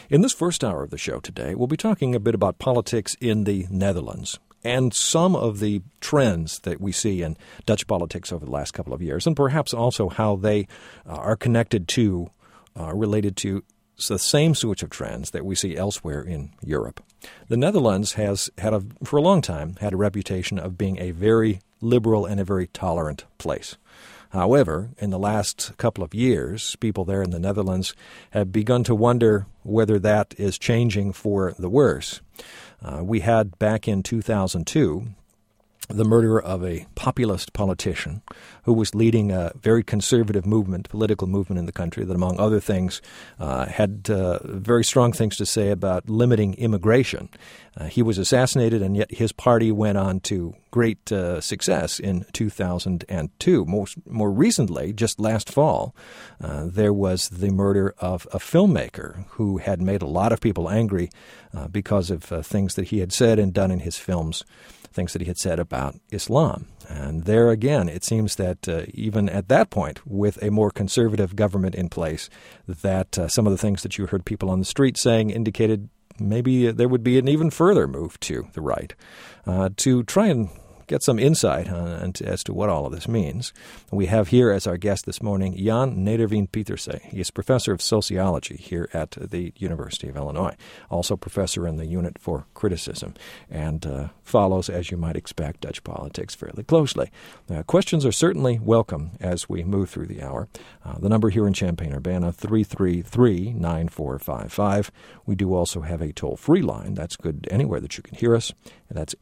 In this first hour of the show today, we'll be talking a bit about politics in the Netherlands and some of the trends that we see in Dutch politics over the last couple of years, and perhaps also how they are connected to, related to the same sorts of trends that we see elsewhere in Europe. The Netherlands has for a long time, had a reputation of being a very liberal and a very tolerant place. However, in the last couple of years, people there in the Netherlands have begun to wonder whether that is changing for the worse. We had back in 2002 the murder of a populist politician who was leading a very conservative political movement in the country that, among other things, had very strong things to say about limiting immigration. He was assassinated, and yet his party went on to great success in 2002. More recently, just last fall, there was the murder of a filmmaker who had made a lot of people angry because of things that he had said and done in his films, things that he had said about Islam. And there again, it seems that even at that point, with a more conservative government in place, that some of the things that you heard people on the street saying indicated maybe there would be an even further move to the right. To try and get some insight as to what all of this means, we have here as our guest this morning Jan Nederveen-Pieterse. He is professor of sociology here at the University of Illinois, also professor in the unit for criticism, and follows, as you might expect, Dutch politics fairly closely. Questions are certainly welcome as we move through the hour. The number here in Champaign-Urbana, 333-9455. We do also have a toll-free line. That's good anywhere that you can hear us, and that's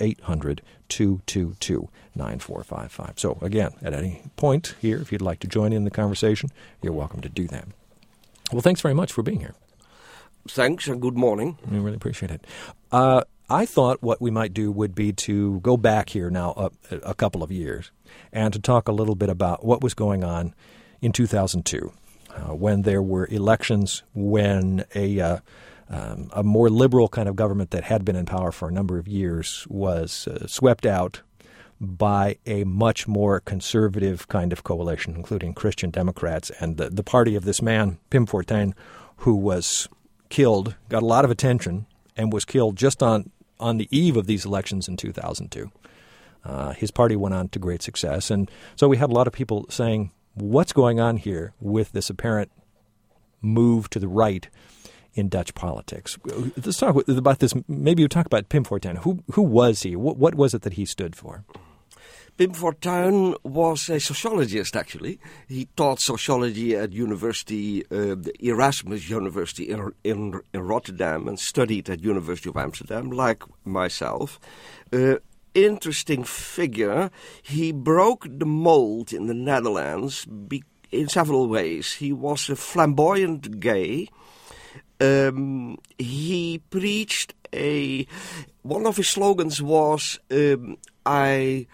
800-222-9455. So again, at any point here, if you'd like to join in the conversation, you're welcome to do that. Well, thanks very much for being here. Thanks, and good morning. We really appreciate it. I thought what we might do would be to go back here now a couple of years and to talk a little bit about what was going on in 2002 when there were elections, when a more liberal kind of government that had been in power for a number of years was swept out by a much more conservative kind of coalition, including Christian Democrats and the party of this man, Pim Fortuyn, who was killed, got a lot of attention, and was killed just on the eve of these elections in 2002. His party went on to great success. And so we had a lot of people saying, what's going on here with this apparent move to the right in Dutch politics? Let's talk about this. Maybe you talk about Pim Fortuyn. Who was he? What was it that he stood for? Pim Fortuyn was a sociologist, actually. He taught sociology at the Erasmus University in Rotterdam, and studied at University of Amsterdam, like myself. Interesting figure. He broke the mold in the Netherlands in several ways. He was a flamboyant gay. He preached one of his slogans was, I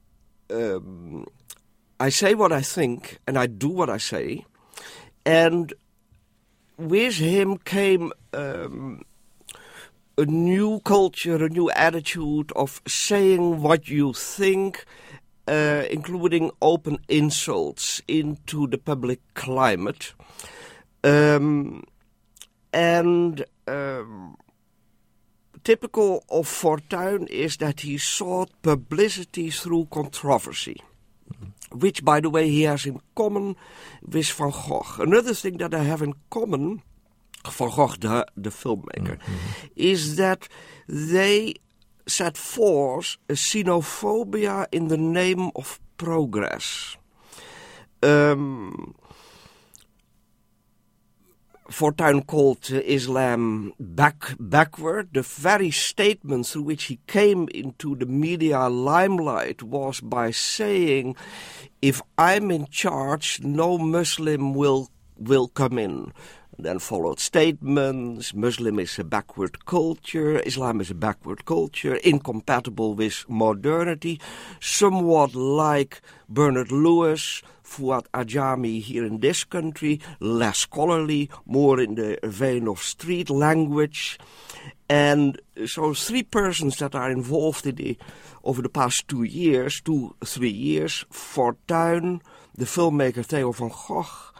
say what I think and I do what I say. And with him came a new culture, a new attitude of saying what you think, including open insults into the public climate. Typical of Fortuyn is that he sought publicity through controversy, which, by the way, he has in common with Van Gogh. Another thing that I have in common, Van Gogh, the filmmaker, is that they set forth a xenophobia in the name of progress. Fortuyn called Islam backward. The very statement through which he came into the media limelight was by saying, if I'm in charge, no Muslim will come in. Then followed statements, Muslim is a backward culture, Islam is a backward culture, incompatible with modernity, somewhat like Bernard Lewis, Fuad Ajami here in this country, less scholarly, more in the vein of street language. And so 3 persons that are involved over the past 3 years, Fortuyn, the filmmaker Theo van Gogh,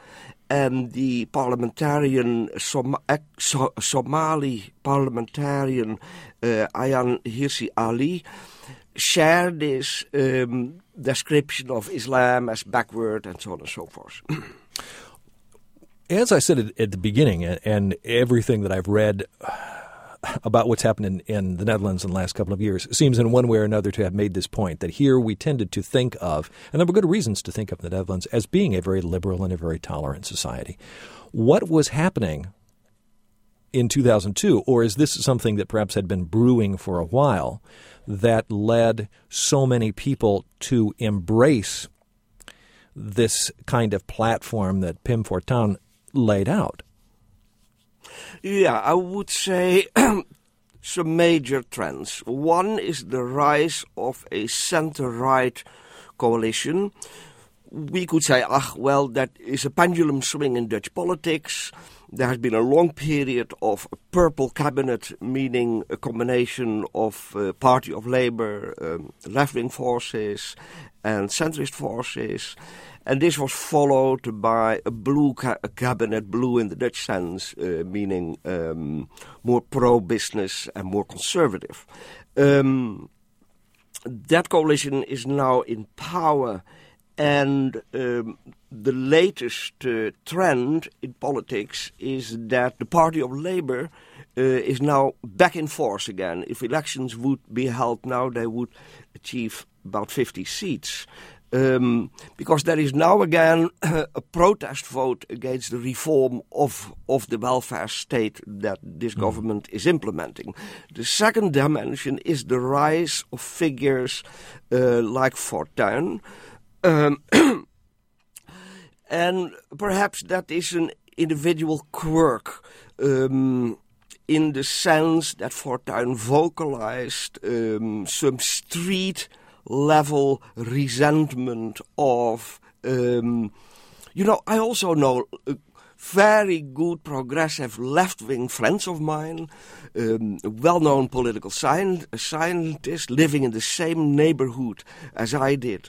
and the parliamentarian, Somali parliamentarian Ayaan Hirsi Ali, share this description of Islam as backward and so on and so forth. As I said at the beginning, and everything that I've read about what's happened in the Netherlands in the last couple of years seems in one way or another to have made this point, that here we tended to think of, and there were good reasons to think of the Netherlands as being a very liberal and a very tolerant society. What was happening in 2002, or is this something that perhaps had been brewing for a while, that led so many people to embrace this kind of platform that Pim Fortuyn laid out? Yeah, I would say some major trends. One is the rise of a center-right coalition. We could say, that is a pendulum swing in Dutch politics. There has been a long period of a purple cabinet, meaning a combination of Party of Labour, left-wing forces and centrist forces. And this was followed by a blue cabinet, blue in the Dutch sense, meaning more pro-business and more conservative. That coalition is now in power, and the latest trend in politics is that the Party of Labour is now back in force again. If elections would be held now, they would achieve about 50 seats. Because there is now again a protest vote against the reform of the welfare state that this government is implementing. The second dimension is the rise of figures like Fortuyn. And perhaps that is an individual quirk in the sense that Fortuyn vocalized some street-level resentment of, I also know very good progressive left-wing friends of mine, a well-known political scientist living in the same neighborhood as I did,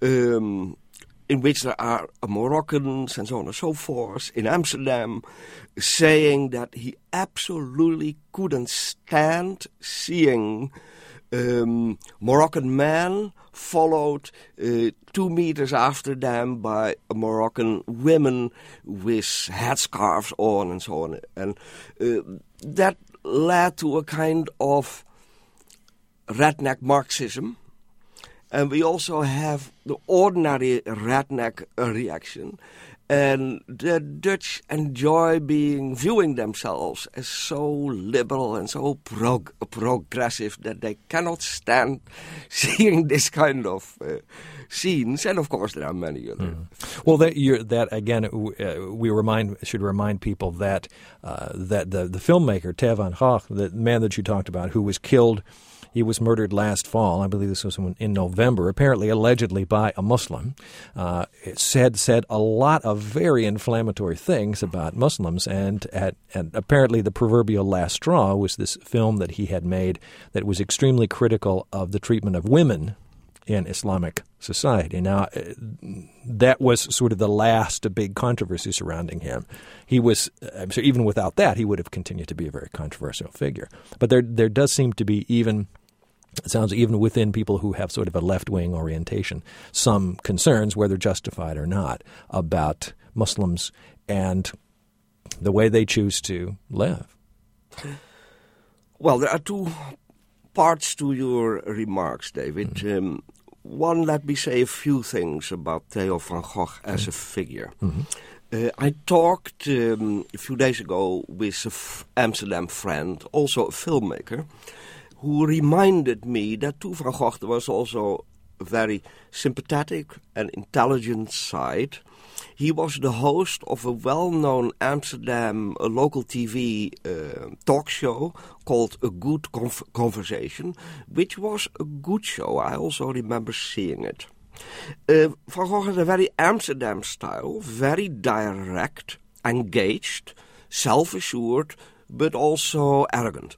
in which there are Moroccans and so on and so forth, in Amsterdam, saying that he absolutely couldn't stand seeing Moroccan men followed 2 meters after them by Moroccan women with headscarves on and so on. And that led to a kind of redneck Marxism. And we also have the ordinary redneck reaction. And the Dutch enjoy viewing themselves as so liberal and so progressive that they cannot stand seeing this kind of scenes. And of course, there are many other. Well, that again, we should remind people that the filmmaker Theo van Gogh, the man that you talked about, who was killed. He was murdered last fall. I believe this was in November, apparently allegedly by a Muslim. It said a lot of very inflammatory things about Muslims, and apparently the proverbial last straw was this film that he had made that was extremely critical of the treatment of women in Islamic society. Now, that was sort of the last big controversy surrounding him. He was, I'm sure even without that, he would have continued to be a very controversial figure. But there does seem to be even within people who have sort of a left-wing orientation, some concerns, whether justified or not, about Muslims and the way they choose to live. Well, there are two parts to your remarks, David. One, let me say a few things about Theo van Gogh as a figure. I talked a few days ago with an Amsterdam friend, also a filmmaker, who reminded me that to Van Gogh there was also a very sympathetic and intelligent side. He was the host of a well-known Amsterdam local TV talk show called A Good Conversation, which was a good show. I also remember seeing it. Van Gogh had a very Amsterdam style, very direct, engaged, self-assured, but also arrogant.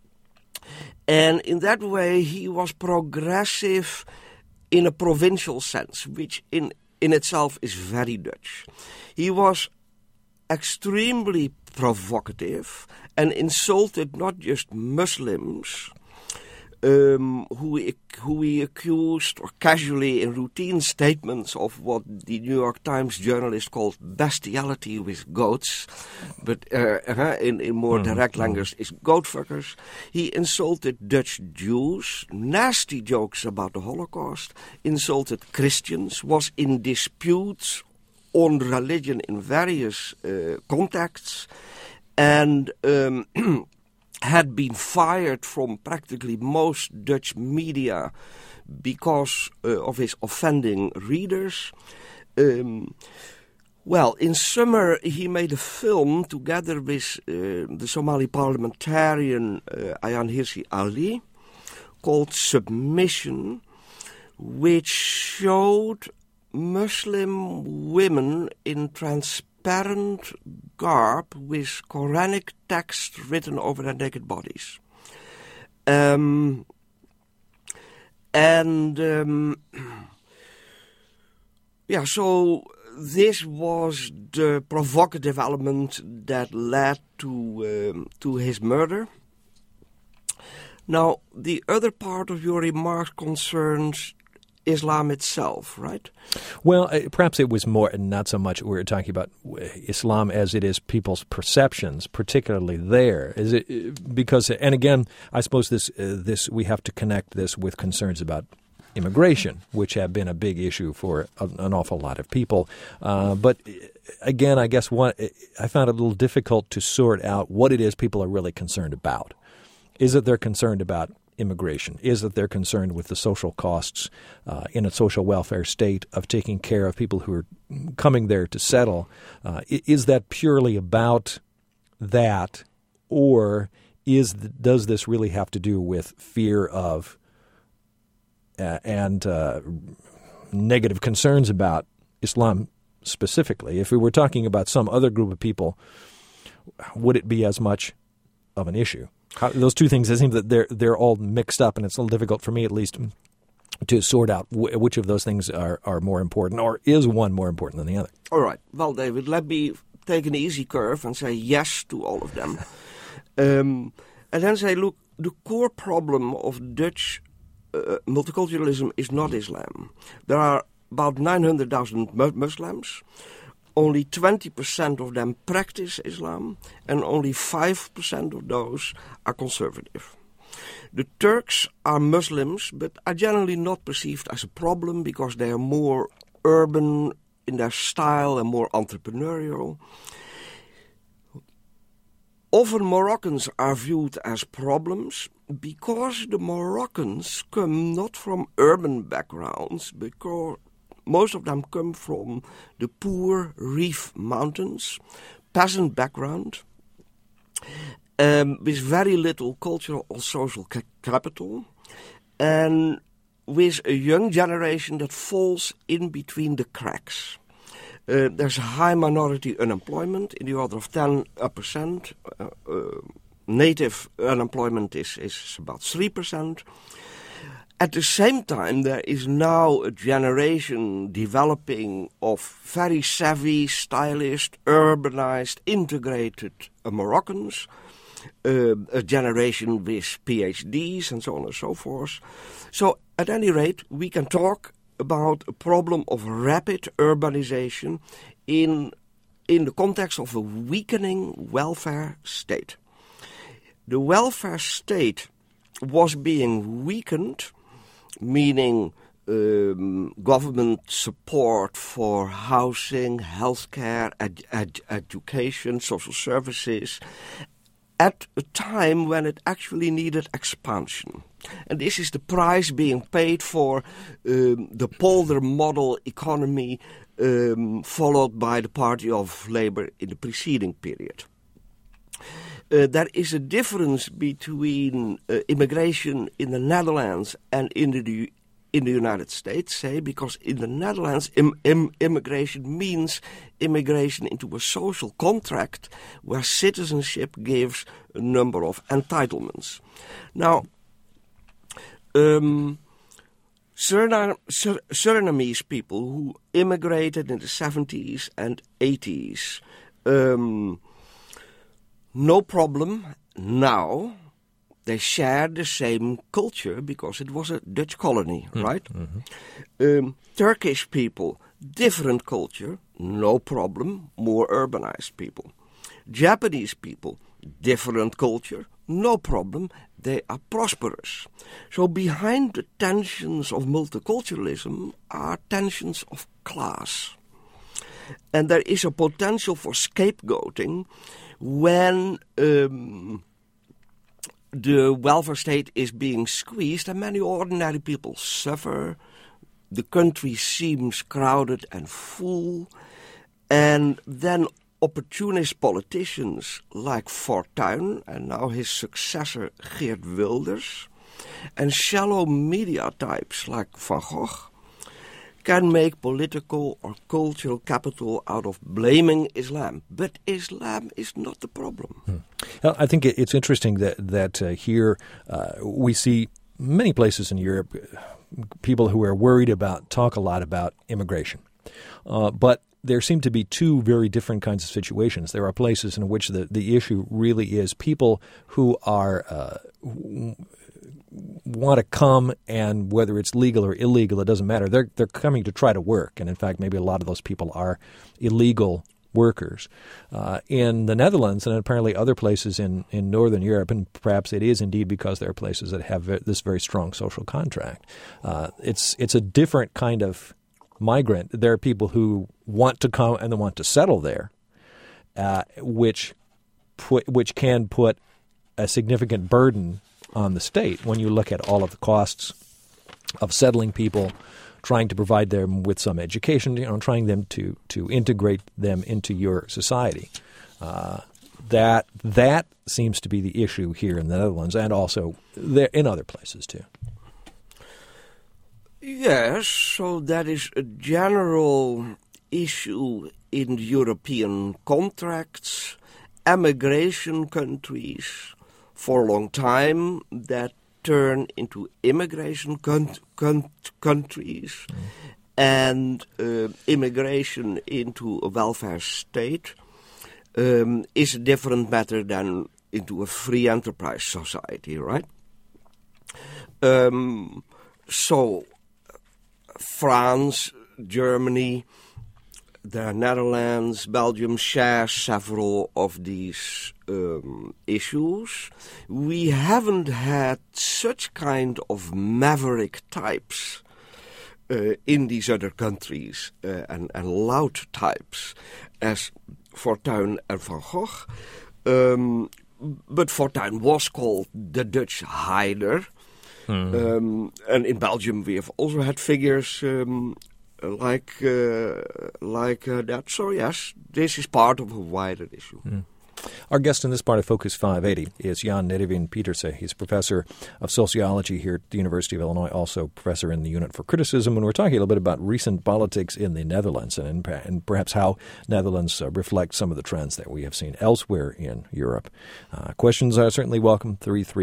And in that way, he was progressive in a provincial sense, which in itself is very Dutch. He was extremely provocative and insulted not just Muslims, who he accused, or casually in routine statements, of what the New York Times journalist called bestiality with goats, but in more direct language is goatfuckers. He insulted Dutch Jews, nasty jokes about the Holocaust, insulted Christians, was in disputes on religion in various contexts, and had been fired from practically most Dutch media because of his offending readers. Well, in summer he made a film together with the Somali parliamentarian Ayaan Hirsi Ali called Submission, which showed Muslim women in transparent garb with Quranic text written over their naked bodies. So this was the provocative element that led to his murder. Now, the other part of your remark concerns Islam itself, right? Well, perhaps it was more, not so much we're talking about Islam as it is people's perceptions, particularly there. Is it because, and again, I suppose this we have to connect this with concerns about immigration, which have been a big issue for an awful lot of people. But again, I guess I found it a little difficult to sort out what it is people are really concerned about. Is it they're concerned about immigration? Is that they're concerned with the social costs in a social welfare state of taking care of people who are coming there to settle? Is that purely about that, or does this really have to do with fear of and negative concerns about Islam specifically? If we were talking about some other group of people, would it be as much of an issue? Those two things, it seems that they're all mixed up, and it's a little difficult for me, at least, to sort out which of those things are more important, or is one more important than the other. All right. Well, David, let me take an easy curve and say yes to all of them. And then say, look, the core problem of Dutch multiculturalism is not Islam. There are about 900,000 Muslims. Only 20% of them practice Islam, and only 5% of those are conservative. The Turks are Muslims, but are generally not perceived as a problem because they are more urban in their style and more entrepreneurial. Often Moroccans are viewed as problems because the Moroccans come not from urban backgrounds, because most of them come from the poor Rif Mountains, peasant background, with very little cultural or social capital, and with a young generation that falls in between the cracks. There's a high minority unemployment in the order of 10%. Native unemployment is about 3%. At the same time, there is now a generation developing of very savvy, stylish, urbanized, integrated Moroccans, a generation with PhDs and so on and so forth. So, at any rate, we can talk about a problem of rapid urbanization in the context of a weakening welfare state. The welfare state was being weakened, meaning government support for housing, healthcare, education, social services, at a time when it actually needed expansion. And this is the price being paid for the Polder model economy followed by the Party of Labour in the preceding period. There is a difference between immigration in the Netherlands and in the United States, say, because in the Netherlands, immigration means immigration into a social contract where citizenship gives a number of entitlements. Now, Surinamese people who immigrated in the 70s and 80s No problem now. They share the same culture because it was a Dutch colony, right? Mm-hmm. Turkish people, different culture, no problem, more urbanized people. Japanese people, different culture, no problem, they are prosperous. So behind the tensions of multiculturalism are tensions of class. And there is a potential for scapegoating when the welfare state is being squeezed and many ordinary people suffer. The country seems crowded and full. And then opportunist politicians like Fortuyn and now his successor Geert Wilders and shallow media types like Van Gogh can make political or cultural capital out of blaming Islam. But Islam is not the problem. Well, I think it's interesting that here we see many places in Europe people who are worried about, talk a lot about immigration. But there seem to be two very different kinds of situations. There are places in which the issue really is people who are want to come, and whether it's legal or illegal, it doesn't matter. They're coming to try to work, and in fact, maybe a lot of those people are illegal workers. In the Netherlands and apparently other places in Northern Europe, and perhaps it is indeed because there are places that have this very strong social contract. It's a different kind of migrant. There are people who want to come and they want to settle there, which can put a significant burden on the state when you look at all of the costs of settling people, trying to provide them with some education, trying them to integrate them into your society. That seems to be the issue here in the Netherlands and also there in other places too. Yes, so that is a general issue in European contracts, emigration countries for a long time that turn into immigration countries and immigration into a welfare state is a different matter than into a free enterprise society, right? So France, Germany, the Netherlands, Belgium share several of these issues. We haven't had such kind of maverick types in these other countries and loud types as Fortuyn and Van Gogh. But Fortuyn was called the Dutch Haider. And in Belgium we have also had figures like that. So yes, this is part of a wider issue. Our guest in this part of Focus 580 is Jan Nedivin Pieterse. He's professor of sociology here at the University of Illinois, also professor in the Unit for Criticism. And we're talking a little bit about recent politics in the Netherlands and perhaps how Netherlands reflect some of the trends that we have seen elsewhere in Europe. Questions are certainly welcome,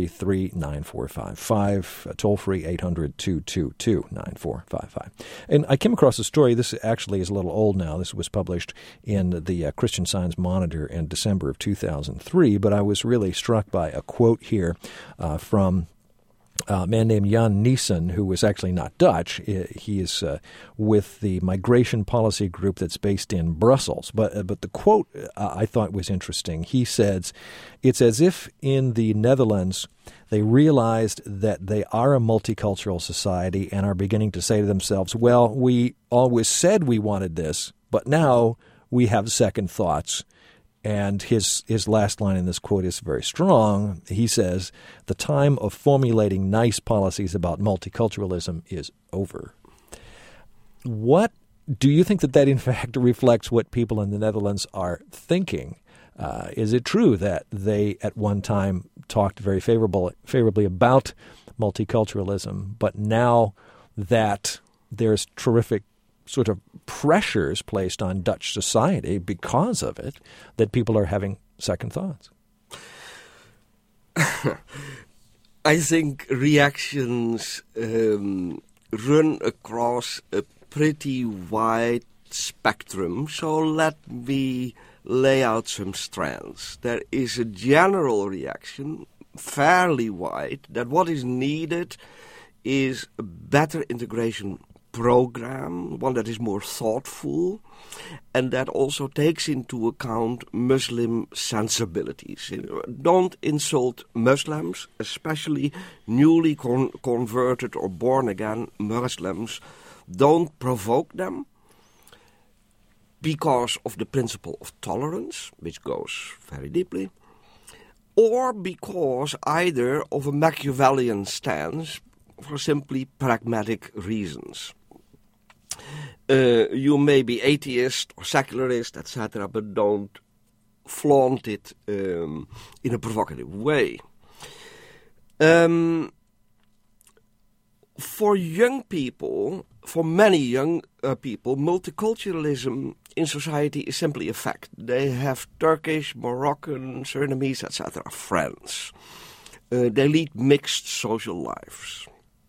333-9455, toll-free 800-222-9455. And I came across a story. This actually is a little old now. This was published in the Christian Science Monitor in December of 2003, but I was really struck by a quote here from a man named Jan Niesen, who was actually not Dutch. He is with the migration policy group that's based in Brussels. But the quote I thought was interesting. He says, "It's as if in the Netherlands they realized that they are a multicultural society and are beginning to say to themselves, well, we always said we wanted this, but now we have second thoughts." And his last line in this quote is very strong. He says, "The time of formulating nice policies about multiculturalism is over." What do you think that in fact reflects what people in the Netherlands are thinking? Is it true that they at one time talked very favorably about multiculturalism, but now that there's terrific sort of pressures placed on Dutch society because of it, that people are having second thoughts? I think reactions run across a pretty wide spectrum. So let me lay out some strands. There is a general reaction, fairly wide, that what is needed is a better integration program, one that is more thoughtful, and that also takes into account Muslim sensibilities. Don't insult Muslims, especially newly converted or born-again Muslims. Don't provoke them because of the principle of tolerance, which goes very deeply, or because either of a Machiavellian stance for simply pragmatic reasons. You may be atheist or secularist, etc., but don't flaunt it in a provocative way. For young people, for many young people, multiculturalism in society is simply a fact. They have Turkish, Moroccan, Surinamese, etc. friends. They lead mixed social lives.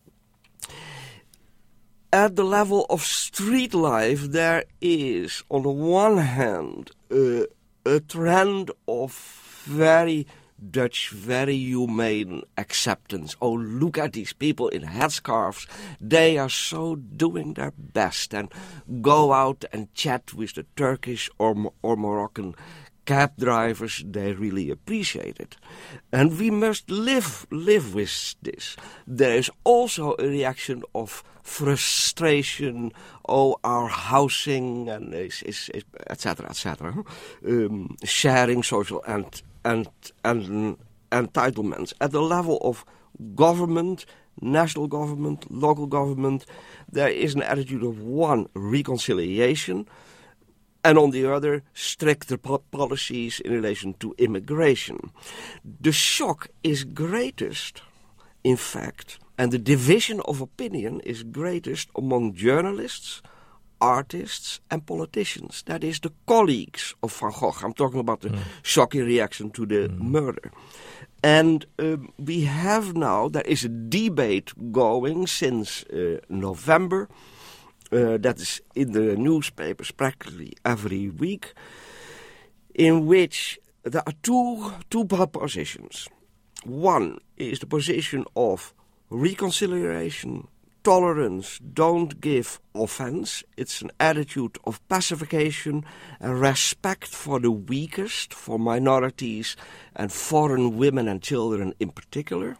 At the level of street life, there is, on the one hand, a trend of very Dutch, very humane acceptance. Oh, look at these people in headscarves. They are so doing their best, and go out and chat with the Turkish or Moroccan cab drivers. They really appreciate it. And we must live with this. There is also a reaction of frustration. Oh, our housing and etc., etc. Sharing social and entitlements. At the level of government, national government, local government, there is an attitude of one, reconciliation, and on the other, stricter policies in relation to immigration. The shock is greatest, in fact, and the division of opinion is greatest among journalists, artists and politicians. That is the colleagues of Van Gogh. I'm talking about the shocking reaction to the murder. And we have now, there is a debate going since November, that is in the newspapers practically every week, in which there are two positions. One is the position of reconciliation, tolerance, don't give offense. It's an attitude of pacification and respect for the weakest, for minorities and foreign women and children in particular.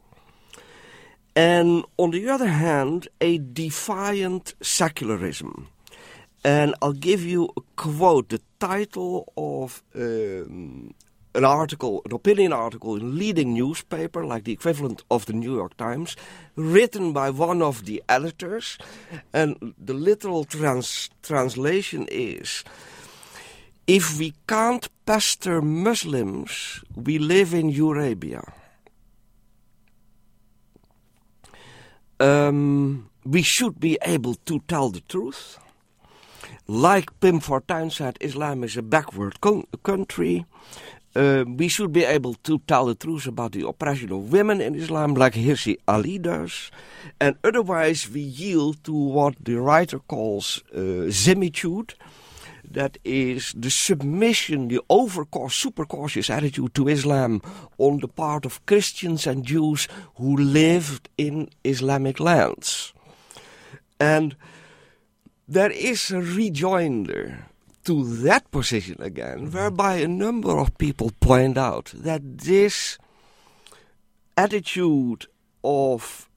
And on the other hand, a defiant secularism. And I'll give you a quote, the title of an opinion article in a leading newspaper, like the equivalent of the New York Times, written by one of the editors. And the literal translation is, if we can't pester Muslims, we live in Eurabia. We should be able to tell the truth. Like Pim Fortuyn said, Islam is a backward country. We should be able to tell the truth about the oppression of women in Islam, like Hirsi Ali does. And otherwise we yield to what the writer calls zimitude. That is the submission, the super cautious attitude to Islam on the part of Christians and Jews who lived in Islamic lands. And there is a rejoinder to that position again, whereby a number of people point out that this attitude of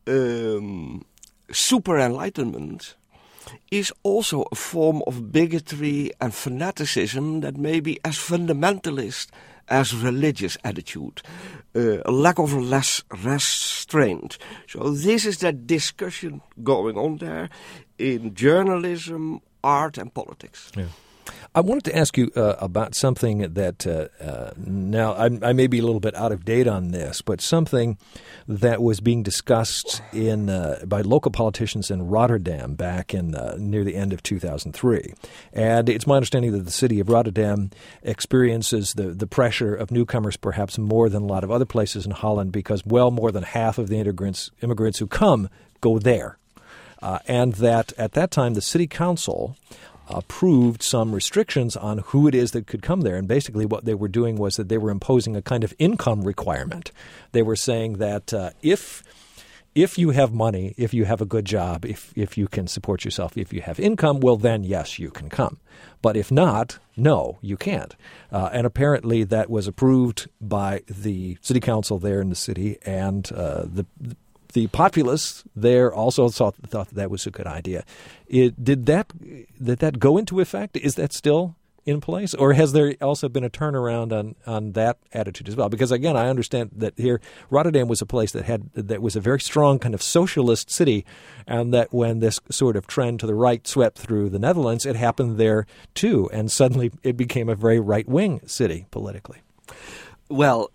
super enlightenment is also a form of bigotry and fanaticism that may be as fundamentalist as religious attitude, a lack of less restraint. So this is that discussion going on there in journalism, art and politics. Yeah. I wanted to ask you about something that now I may be a little bit out of date on this, but something that was being discussed by local politicians in Rotterdam back in near the end of 2003. And it's my understanding that the city of Rotterdam experiences the pressure of newcomers perhaps more than a lot of other places in Holland because well more than half of the immigrants who come go there. And that at that time the city council approved some restrictions on who it is that could come there. And basically what they were doing was that they were imposing a kind of income requirement. They were saying that if you have money, if you have a good job, if you can support yourself, if you have income, well, then, yes, you can come. But if not, no, you can't. And apparently that was approved by the city council there in the city, and the populace there also thought that was a good idea. Did that go into effect? Is that still in place, or has there also been a turnaround on that attitude as well? Because again, I understand that here Rotterdam was a place that was a very strong kind of socialist city, and that when this sort of trend to the right swept through the Netherlands, it happened there too, and suddenly it became a very right-wing city politically. Well,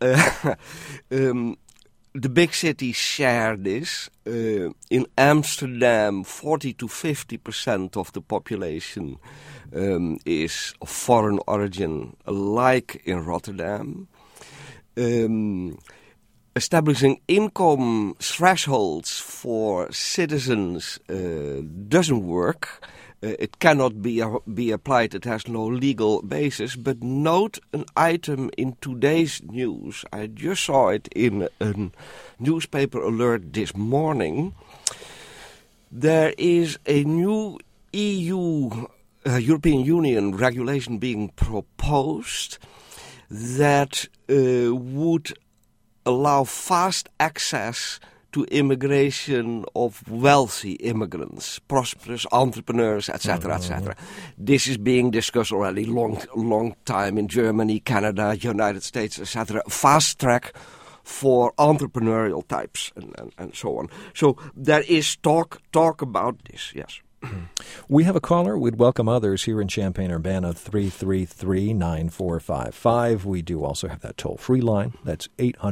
the big cities share this. In Amsterdam, 40 to 50% of the population is of foreign origin, like in Rotterdam. Establishing income thresholds for citizens doesn't work. It cannot be applied. It has no legal basis. But note an item in today's news. I just saw it in a newspaper alert this morning. There is a new European Union regulation being proposed that would allow fast access to immigration of wealthy immigrants, prosperous entrepreneurs, etc., etc. This is being discussed already long time in Germany, Canada, United States, etc. Fast track for entrepreneurial types and so on. So there is talk about this, yes. We have a caller. We'd welcome others here in Champaign-Urbana, 333-9455. We do also have that toll-free line. That's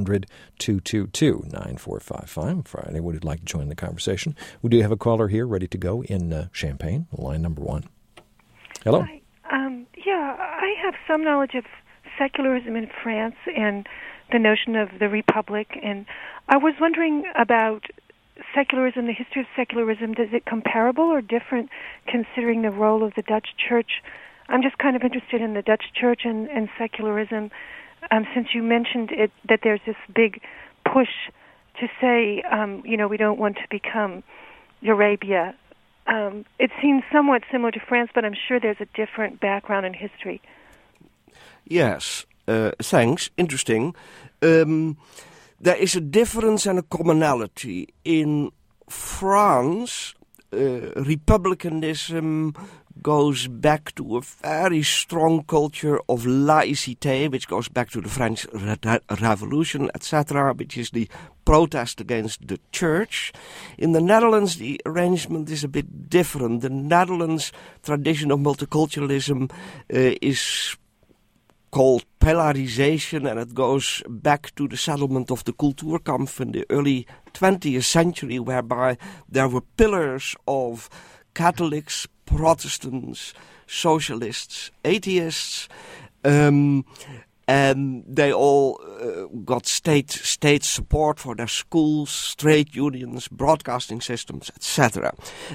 800-222-9455 for anyone who'd like to join the conversation. We do have a caller here ready to go in Champaign, line number 1. Hello. Hi. I have some knowledge of secularism in France and the notion of the Republic, and I was wondering about secularism, the history of secularism. Is it comparable or different considering the role of the Dutch Church? I'm just kind of interested in the Dutch Church and secularism, since you mentioned it, that there's this big push to say, we don't want to become Eurabia. It seems somewhat similar to France, but I'm sure there's a different background in history. Yes, thanks. Interesting. There is a difference and a commonality. In France, republicanism goes back to a very strong culture of laïcité, which goes back to the French Revolution, etc., which is the protest against the church. In the Netherlands, the arrangement is a bit different. The Netherlands tradition of multiculturalism is called polarization, and it goes back to the settlement of the Kulturkampf in the early 20th century, whereby there were pillars of Catholics, Protestants, socialists, atheists, and they all got state support for their schools, trade unions, broadcasting systems, etc.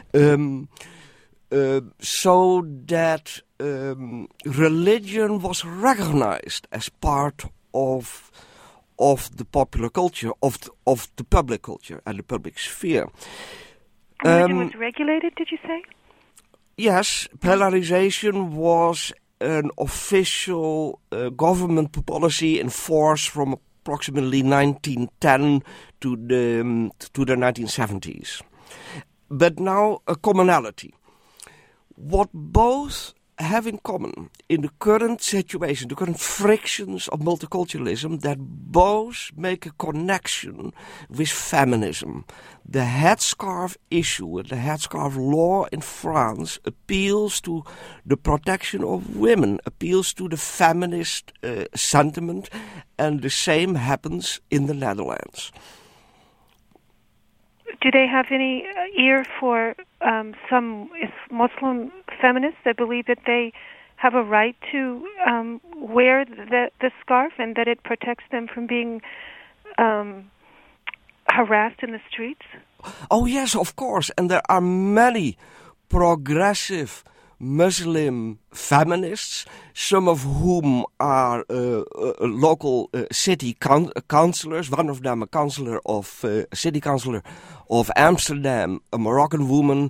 So that religion was recognized as part of the popular culture, of the public culture and the public sphere. Religion was regulated, did you say? Yes, polarization was an official government policy in force from approximately 1910 to the 1970s. But now a commonality. What both have in common in the current situation, the current frictions of multiculturalism, that both make a connection with feminism. The headscarf issue, the headscarf law in France appeals to the protection of women, appeals to the feminist sentiment, and the same happens in the Netherlands. Do they have any ear for some Muslim feminists that believe that they have a right to wear the scarf and that it protects them from being harassed in the streets? Oh yes, of course. And there are many progressive Muslim feminists, some of whom are local city councillors. One of them a city councillor of Amsterdam, a Moroccan woman,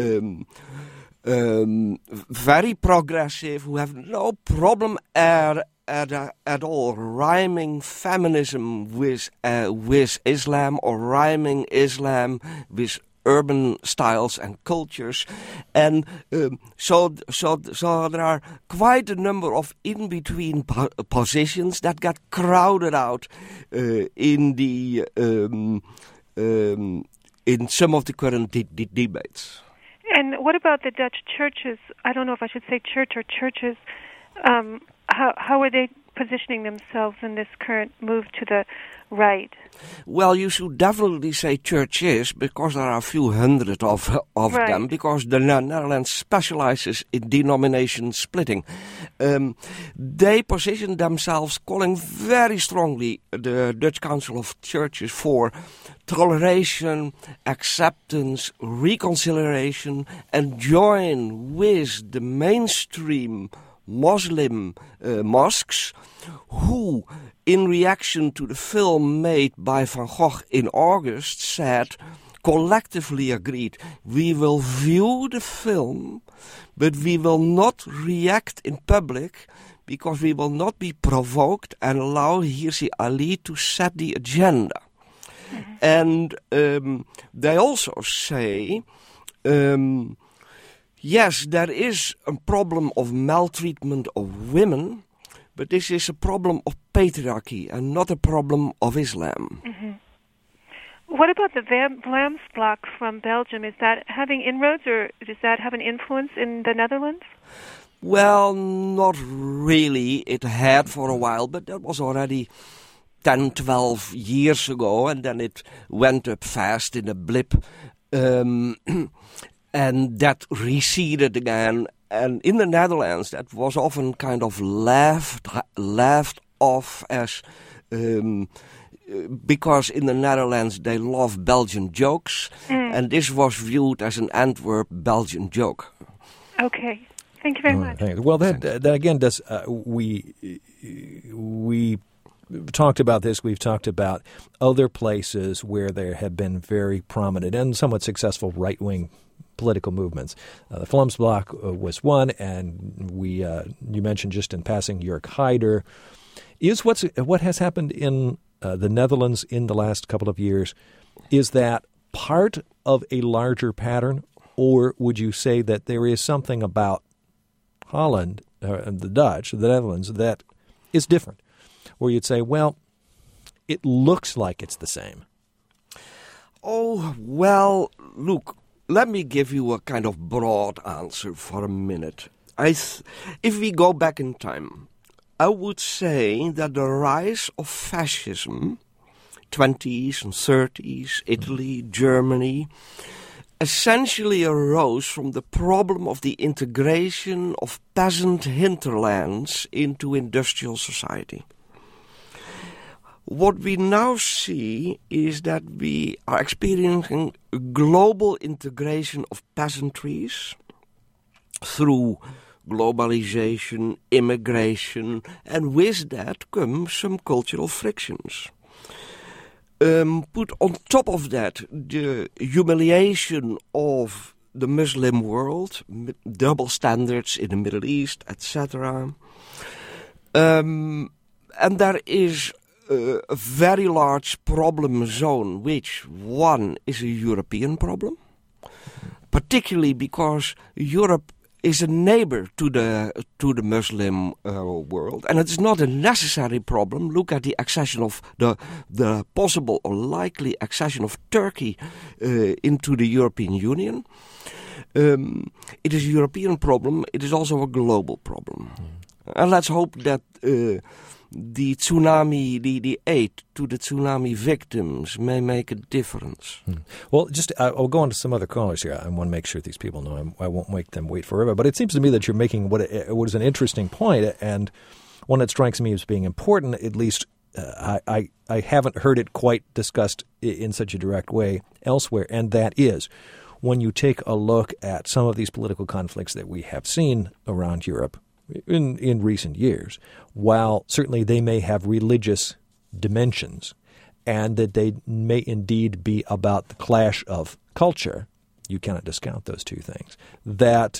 very progressive, who have no problem at all rhyming feminism with Islam, or rhyming Islam with urban styles and cultures, and so there are quite a number of in-between positions that got crowded out in some of the current debates. And what about the Dutch churches? I don't know if I should say church or churches. How are they positioning themselves in this current move to the right? Well, you should definitely say churches, because there are a few hundred of right. them, because the Netherlands specializes in denomination splitting. They position themselves, calling very strongly the Dutch Council of Churches for toleration, acceptance, reconciliation, and join with the mainstream Muslim mosques, who, in reaction to the film made by Van Gogh in August, collectively agreed, we will view the film, but we will not react in public, because we will not be provoked and allow Hirsi Ali to set the agenda. And they also say, yes, there is a problem of maltreatment of women, but this is a problem of patriarchy and not a problem of Islam. Mm-hmm. What about the Vlaamsblok from Belgium? Is that having inroads, or does that have an influence in the Netherlands? Well, not really. It had for a while, but that was already 10, 12 years ago, and then it went up fast in a blip, and that receded again. And in the Netherlands, that was often kind of laughed off as, because in the Netherlands they love Belgian jokes, and this was viewed as an Antwerp Belgian joke. Okay. Thank you very much. Well, that again does we talked about this. We've talked about other places where there have been very prominent and somewhat successful right-wing political movements. The Vlaamsblok was one, and you mentioned just in passing Jörg Haider. Is what has happened in the Netherlands in the last couple of years, is that part of a larger pattern, or would you say that there is something about Holland, the Dutch, the Netherlands, that is different, where you'd say, well, it looks like it's the same? Oh, well, look, let me give you a kind of broad answer for a minute. If we go back in time, I would say that the rise of fascism, 20s and 30s, Italy, Germany, essentially arose from the problem of the integration of peasant hinterlands into industrial society. What we now see is that we are experiencing a global integration of peasantries through globalization, immigration, and with that come some cultural frictions. Put on top of that the humiliation of the Muslim world, double standards in the Middle East, etc. And there is a very large problem zone, which, one, is a European problem, particularly because Europe is a neighbor to the Muslim world, and it's not a necessary problem. Look at the accession of the possible or likely accession of Turkey into the European Union. It is a European problem. It is also a global problem, and let's hope that the tsunami, the aid to the tsunami victims may make a difference. Well, just I'll go on to some other callers here. I want to make sure these people know I won't make them wait forever. But it seems to me that you're making what is an interesting point, and one that strikes me as being important. At least I haven't heard it quite discussed in such a direct way elsewhere, and that is when you take a look at some of these political conflicts that we have seen around Europe in recent years, while certainly they may have religious dimensions and that they may indeed be about the clash of culture, you cannot discount those two things, that's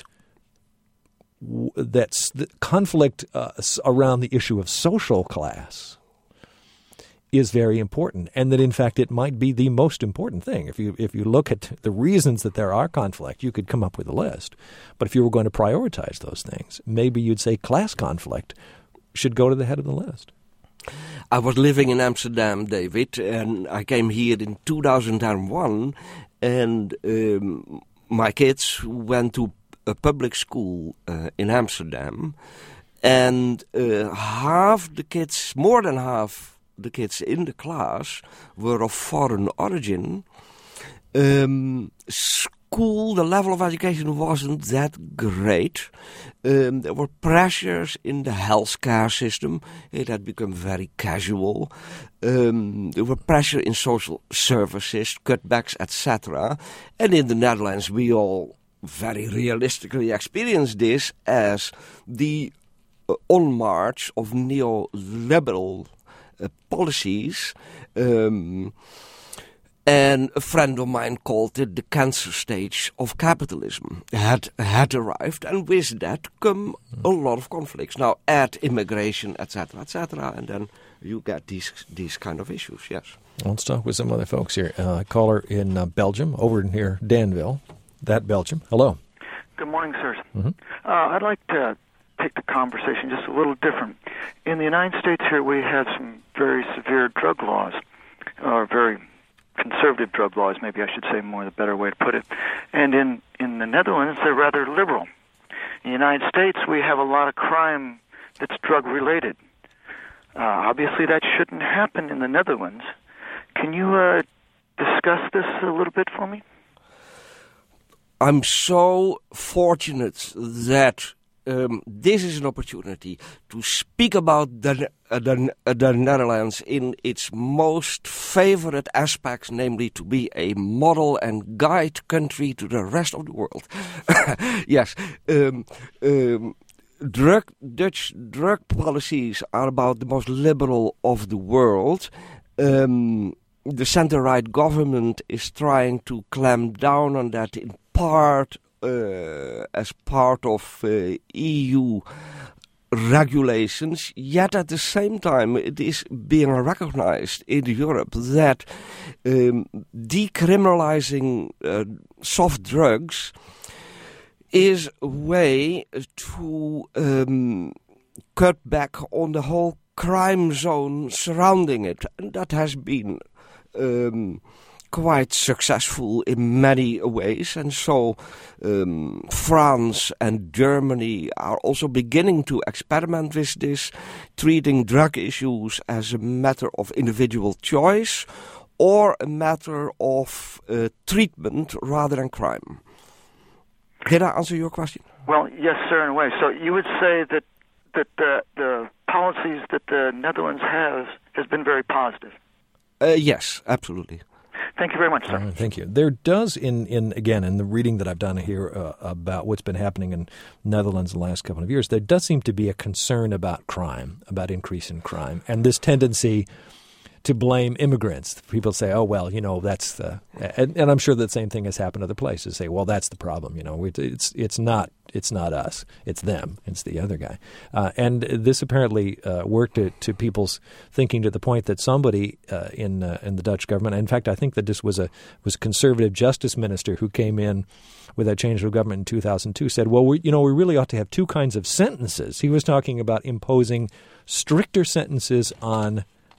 the conflict around the issue of social class is very important, and that in fact it might be the most important thing. If you look at the reasons that there are conflict, you could come up with a list. But if you were going to prioritize those things, maybe you'd say class conflict should go to the head of the list. I was living in Amsterdam, David, and I came here in 2001, and my kids went to a public school in Amsterdam, and more than half the kids in the class were of foreign origin. School, the level of education wasn't that great. There were pressures in the healthcare system. It had become very casual. There were pressure in social services, cutbacks, etc. And in the Netherlands, we all very realistically experienced this as the on-march of neoliberal policies, and a friend of mine called it the cancer stage of capitalism had arrived, and with that come a lot of conflicts. Now add immigration, etc., and then you get these kind of issues. Yes. Let's talk with some other folks here. Caller in Belgium, over near Danville, that Belgium. Hello. Good morning, sirs. Mm-hmm. I'd like to take the conversation just a little different. In the United States here, we have some very severe drug laws, or very conservative drug laws, maybe I should say more the better way to put it. And in the Netherlands, they're rather liberal. In the United States, we have a lot of crime that's drug-related. Obviously, that shouldn't happen in the Netherlands. Can you discuss this a little bit for me? I'm so fortunate that this is an opportunity to speak about the Netherlands in its most favorite aspects, namely to be a model and guide country to the rest of the world. Yes. Dutch drug policies are about the most liberal of the world. The center-right government is trying to clamp down on that in part as part of EU regulations, yet at the same time it is being recognized in Europe that decriminalizing soft drugs is a way to cut back on the whole crime zone surrounding it. And that has been quite successful in many ways, and so France and Germany are also beginning to experiment with this, treating drug issues as a matter of individual choice or a matter of treatment rather than crime. Did I answer your question? Well, yes, sir, in a way. So you would say that the policies that the Netherlands has been very positive? Yes, absolutely. Thank you very much, sir. Thank you. There does, in the reading that I've done here about what's been happening in Netherlands in the last couple of years, there does seem to be a concern about crime, about increase in crime, and this tendency to blame immigrants. People say, "Oh well, that's the," and I'm sure the same thing has happened other places. Say, "Well, that's the problem." It's not us. It's them. It's the other guy. And this apparently worked to people's thinking to the point that somebody in the Dutch government, in fact, I think that this was a conservative justice minister who came in with that change of government in 2002, said, "Well, we really ought to have two kinds of sentences." He was talking about imposing stricter sentences on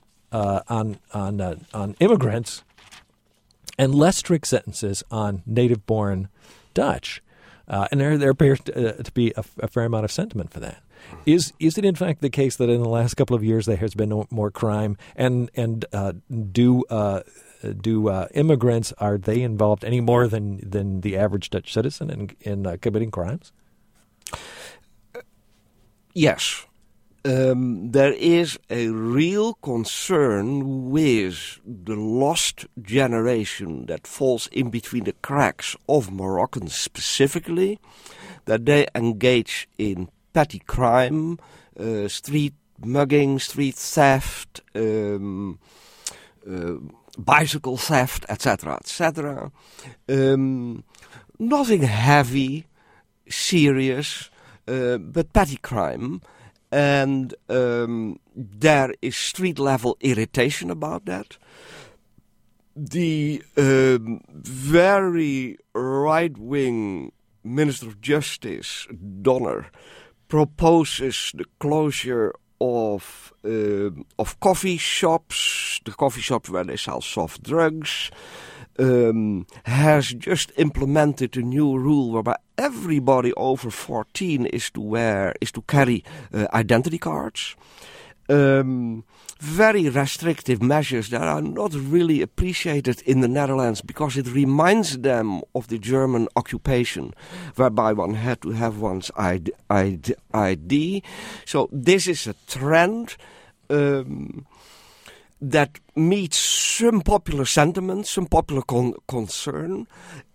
immigrants and less strict sentences on native-born Dutch. And there appears to be a fair amount of sentiment for that. Is it in fact the case that in the last couple of years there has been more crime? And do immigrants, are they involved any more than the average Dutch citizen in committing crimes? Yes. there is a real concern with the lost generation that falls in between the cracks of Moroccans specifically, that they engage in petty crime, street mugging, street theft, bicycle theft, etc., etc. Nothing heavy, serious, but petty crime. And there is street-level irritation about that. The very right-wing Minister of Justice, Donner, proposes the closure of coffee shops, the coffee shops where they sell soft drugs, has just implemented a new rule whereby everybody over 14 is to carry identity cards. Very restrictive measures that are not really appreciated in the Netherlands because it reminds them of the German occupation, whereby one had to have one's ID. So this is a trend that meets some popular sentiment, some popular concern.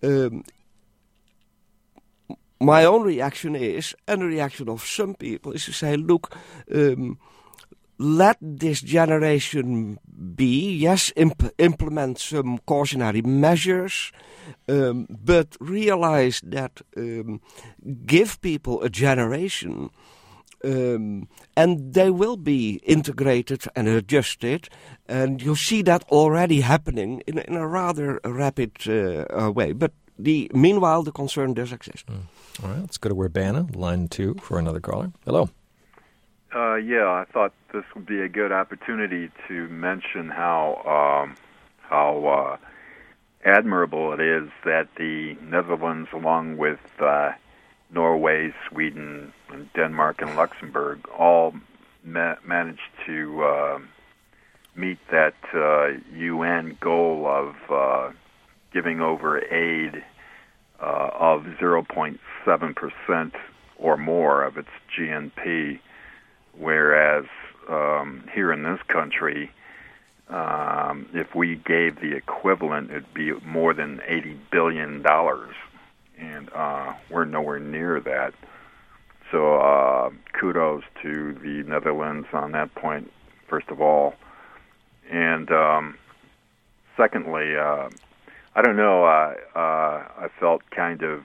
My own reaction is, and the reaction of some people, is to say, look, let this generation be, yes, implement some cautionary measures, but realize that give people a generation, and they will be integrated and adjusted, and you see that already happening in a rather rapid way. But meanwhile, the concern does exist. All right, let's go to Urbana, line 2, for another caller. Hello. Yeah, I thought this would be a good opportunity to mention how admirable it is that the Netherlands, along with Norway, Sweden, and Denmark and Luxembourg, all managed to meet that UN goal of giving over aid of 0.7% or more of its GNP, whereas here in this country, if we gave the equivalent, it'd be more than $80 billion, and we're nowhere near that. So kudos to the Netherlands on that point, first of all. And secondly, I don't know, I felt kind of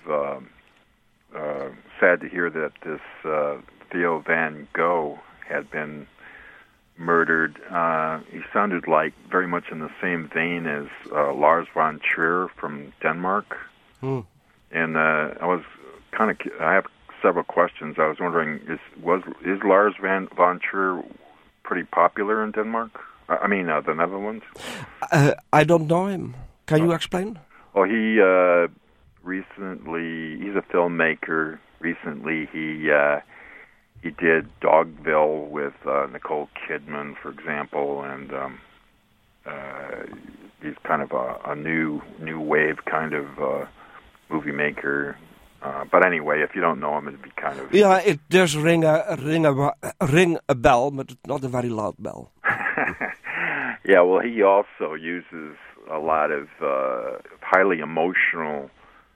sad to hear that this Theo van Gogh had been murdered. He sounded like very much in the same vein as Lars von Trier from Denmark. And I have several questions. I was wondering, is Lars von Trier pretty popular in Denmark? I mean, the Netherlands? I don't know him. Can you explain? Well, he recently, he's a filmmaker. Recently, he did Dogville with Nicole Kidman, for example, and he's kind of a new wave kind of movie maker. But anyway, if you don't know him, it'd be kind of... Yeah, it does ring a bell, but it's not a very loud bell. Yeah, well, he also uses a lot of highly emotional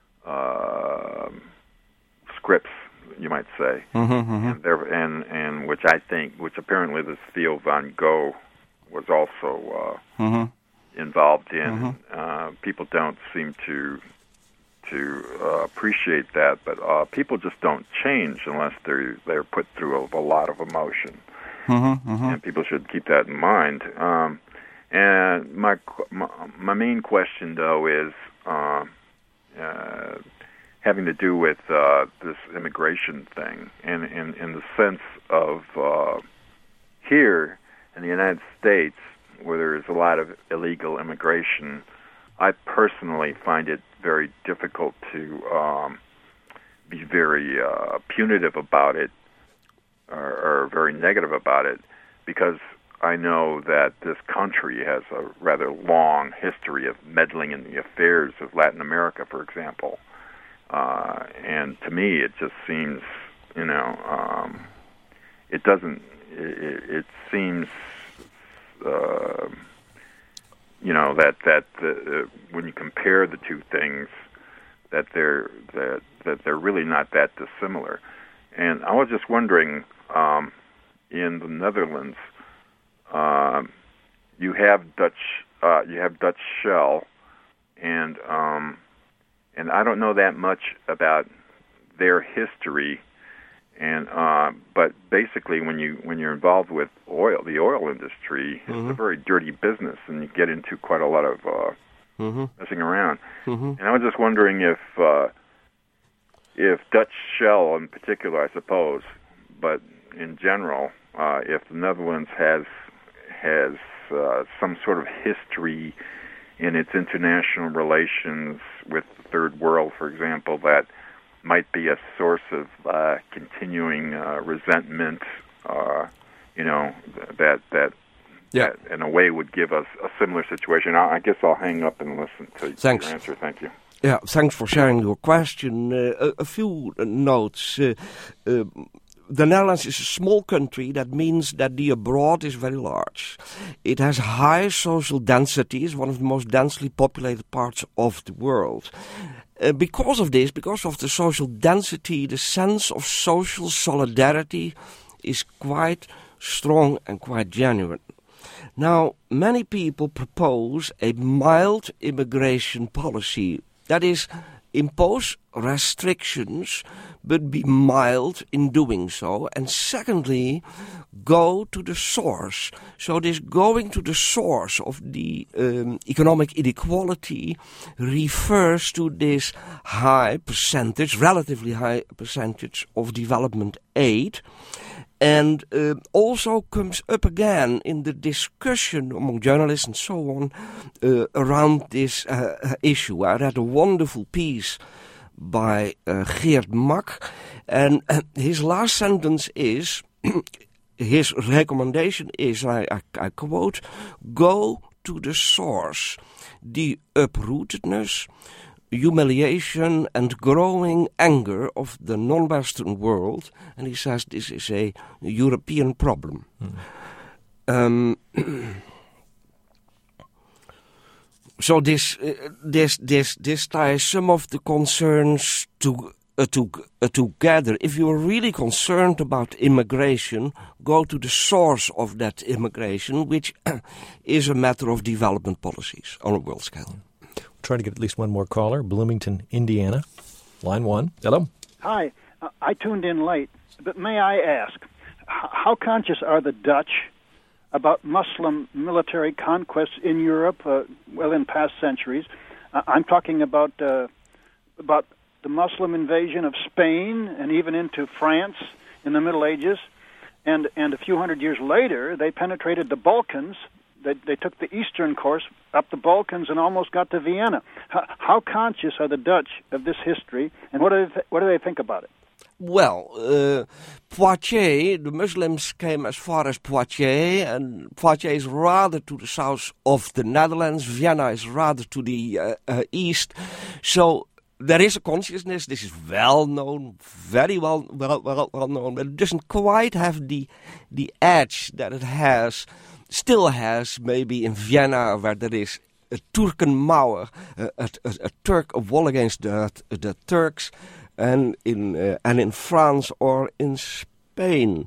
scripts, you might say, and which I think, which apparently this Theo van Gogh was also involved in. People don't seem to appreciate that, but people just don't change unless they're put through a lot of emotion, and people should keep that in mind. And my main question, though, is having to do with this immigration thing, and in the sense of here in the United States, where there is a lot of illegal immigration, I personally find it very difficult to be very punitive about it or very negative about it, because I know that this country has a rather long history of meddling in the affairs of Latin America, for example. And to me, it just seems, it doesn't, it seems, that when you compare the two things, that they're really not that dissimilar. And I was just wondering, in the Netherlands, you have Dutch Shell, and I don't know that much about their history. And but basically, when you're involved with the oil industry, it's a very dirty business, and you get into quite a lot of messing around. And I was just wondering if Dutch Shell, in particular, I suppose, but in general, if the Netherlands has some sort of history in its international relations with the Third World, for example, that might be a source of continuing resentment, that in a way would give us a similar situation. I guess I'll hang up and listen to your answer. Thank you. Yeah, thanks for sharing your question. A few notes. The Netherlands is a small country. That means that the abroad is very large. It has high social density. It's one of the most densely populated parts of the world. Because of this, because of the social density, the sense of social solidarity is quite strong and quite genuine. Now, many people propose a mild immigration policy. That is, impose restrictions, but be mild in doing so. And secondly, go to the source. So this going to the source of the economic inequality refers to this high percentage, relatively high percentage of development aid. And also comes up again in the discussion among journalists and so on around this issue. I read a wonderful piece by Geert Mak, and his last sentence is, his recommendation is, I quote, go to the source. The uprootedness, humiliation and growing anger of the non-Western world, and he says this is a European problem. So this ties some of the concerns together. If you are really concerned about immigration, go to the source of that immigration, which is a matter of development policies on a world scale. Try to get at least one more caller. Bloomington, Indiana. Line 1. Hello. Hi. I tuned in late, but may I ask, how conscious are the Dutch about Muslim military conquests in Europe, in past centuries? I'm talking about the Muslim invasion of Spain and even into France in the Middle Ages. And a few hundred years later, they penetrated the Balkans. They took the eastern course up the Balkans and almost got to Vienna. How conscious are the Dutch of this history, and what do they think about it? Well, Poitiers, the Muslims came as far as Poitiers, and Poitiers is rather to the south of the Netherlands. Vienna is rather to the east. So there is a consciousness. This is well known, very well known, but it doesn't quite have the edge that it still has maybe in Vienna, where there is a Turkenmauer, a Turk, a wall against the Turks, and in France or in Spain.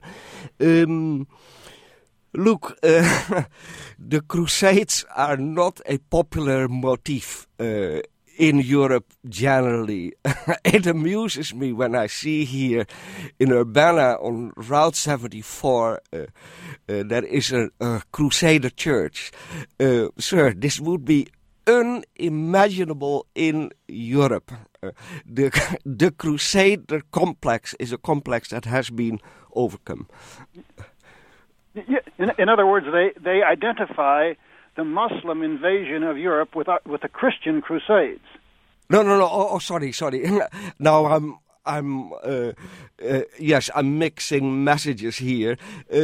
Look, the Crusades are not a popular motif in Europe generally. It amuses me when I see here in Urbana on Route 74 there is a Crusader church. Sir, this would be unimaginable in Europe. The Crusader complex is a complex that has been overcome. Yeah, in other words, they identify the Muslim invasion of Europe with the Christian Crusades. No. Oh, sorry. Now I'm mixing messages here.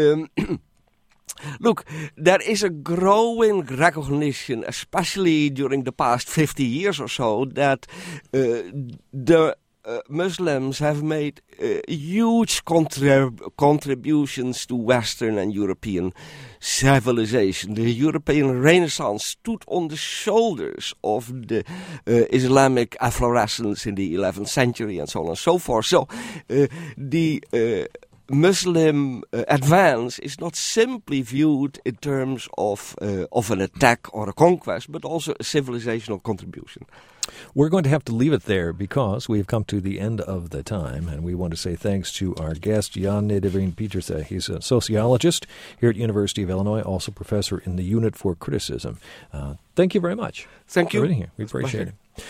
Look, there is a growing recognition, especially during the past 50 years or so, that the Muslims have made huge contributions to Western and European civilization. The European Renaissance stood on the shoulders of the Islamic efflorescence in the 11th century and so on and so forth. So the Muslim advance is not simply viewed in terms of an attack or a conquest, but also a civilizational contribution. We're going to have to leave it there because we have come to the end of the time, and we want to say thanks to our guest, Jan Nedeveen Pieterse. He's a sociologist here at University of Illinois, also professor in the Unit for Criticism. Thank you very much. Thank you. For being here. We appreciate it.